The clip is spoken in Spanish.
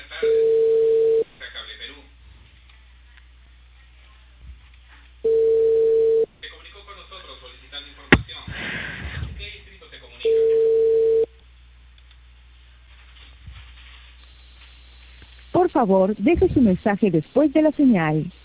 Por favor, deje su mensaje después de la señal.